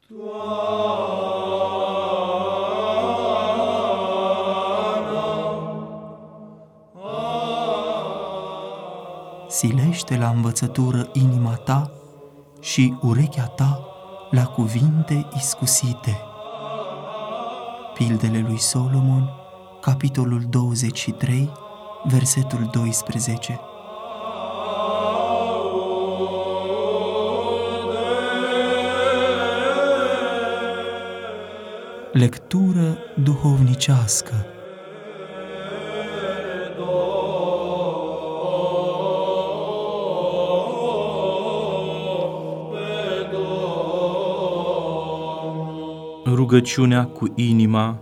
Silește la învățătură inima ta și urechea ta la cuvinte iscusite. Pildele lui Solomon, capitolul 23, versetul 12. Lectură duhovnicească. Rugăciunea cu inima.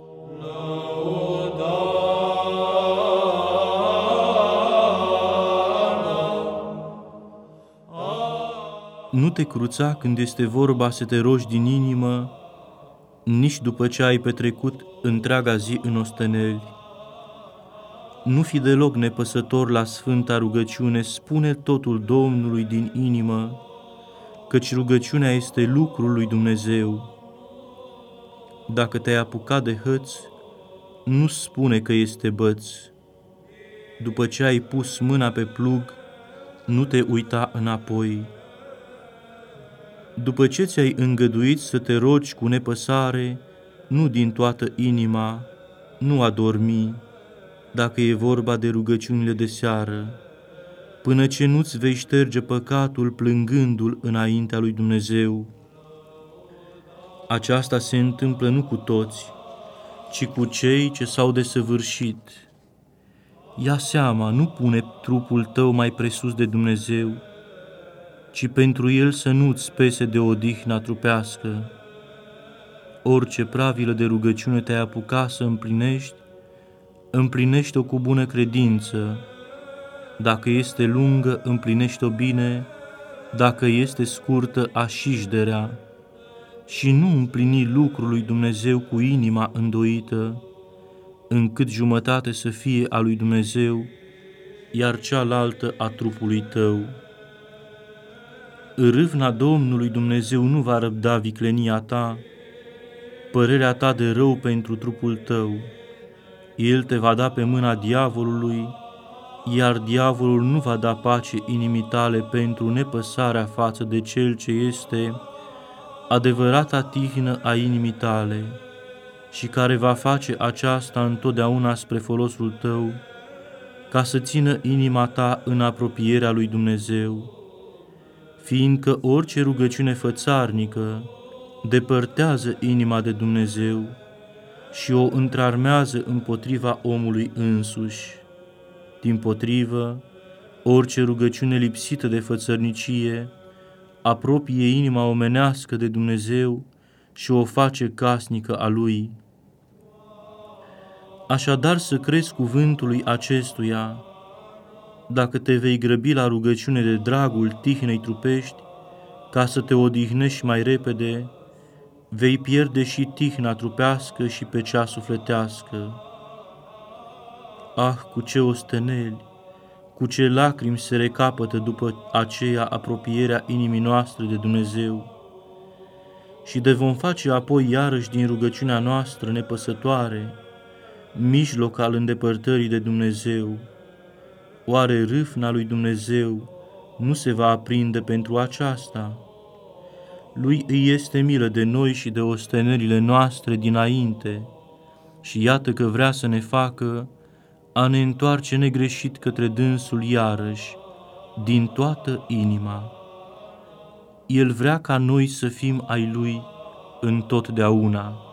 Nu te cruța când este vorba să te rogi din inimă, nici după ce ai petrecut întreaga zi în osteneli. Nu fi deloc nepăsător la sfânta rugăciune, spune totul Domnului din inimă, căci rugăciunea este lucrul lui Dumnezeu. Dacă te-ai apucat de hăț, nu spune că este băț. După ce ai pus mâna pe plug, nu te uita înapoi. După ce ți-ai îngăduit să te rogi cu nepăsare, nu din toată inima, nu adormi, dacă e vorba de rugăciunile de seară, până ce nu-ți vei șterge păcatul plângându-l înaintea lui Dumnezeu. Aceasta se întâmplă nu cu toți, ci cu cei ce s-au desăvârșit. Ia seama, nu pune trupul tău mai presus de Dumnezeu, ci pentru El să nu-ți pese de odihna trupească. Orice pravilă de rugăciune te-ai apucat să împlinești, împlinește-o cu bună credință. Dacă este lungă, împlinește-o bine, dacă este scurtă, așișderea. Și nu împlini lucrul lui Dumnezeu cu inima îndoită, încât jumătate să fie a lui Dumnezeu, iar cealaltă a trupului tău. Râvna Domnului Dumnezeu nu va răbda viclenia ta, părerea ta de rău pentru trupul tău. El te va da pe mâna diavolului, iar diavolul nu va da pace inimii tale pentru nepăsarea față de Cel ce este adevărata tihnă a inimii tale și care va face aceasta întotdeauna spre folosul tău, ca să țină inima ta în apropierea lui Dumnezeu, fiindcă orice rugăciune fățarnică depărtează inima de Dumnezeu și o întrarmează împotriva omului însuși. Dimpotrivă, orice rugăciune lipsită de fățărnicie apropie inima omenească de Dumnezeu și o face casnică a Lui. Așadar să crezi cuvântului acestuia, dacă te vei grăbi la rugăciune de dragul tihnei trupești, ca să te odihnești mai repede, vei pierde și tihna trupească și pe cea sufletească. Ah, cu ce osteneli, cu ce lacrimi se recapătă după aceea apropierea inimii noastre de Dumnezeu. Și de vom face apoi iarăși din rugăciunea noastră nepăsătoare mijloc al îndepărtării de Dumnezeu. Oare râvna lui Dumnezeu nu se va aprinde pentru aceasta? Lui îi este milă de noi și de ostenerile noastre dinainte și iată că vrea să ne facă a ne întoarce negreșit către dânsul iarăși, din toată inima. El vrea ca noi să fim ai Lui întotdeauna.